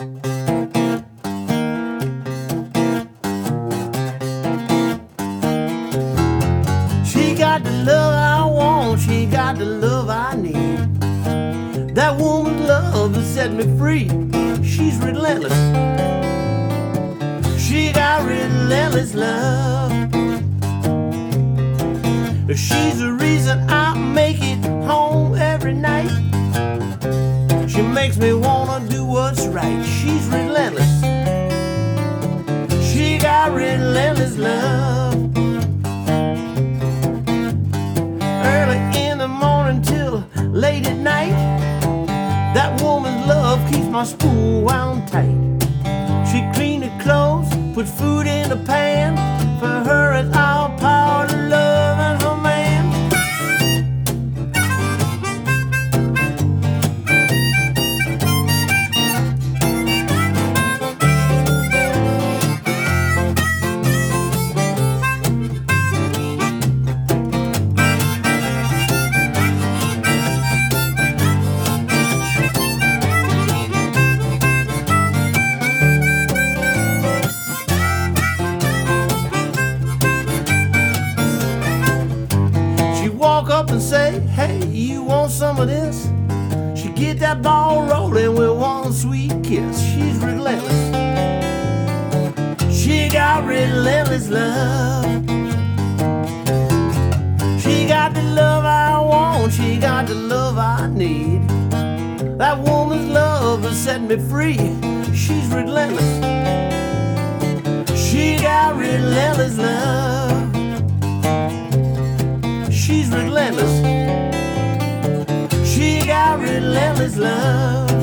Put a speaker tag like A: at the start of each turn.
A: She got the love I want, she got the love I need. That woman's love has set me free. She's relentless. She got relentless love. She's the reason I make it home every night. She makes me wanna do what's right. She's relentless. She got relentless love. Early in the morning till late at night, that woman's love keeps my spoon wound tight. She cleans the clothes, puts food in the pan. For her it's all power to love and her man. Walk up and say, hey, you want some of this? She get that ball rolling with one sweet kiss. She's relentless. She got relentless love. She got the love I want, she got the love I need. That woman's love has set me free. She's relentless. She got relentless love. She's relentless. She got relentless love.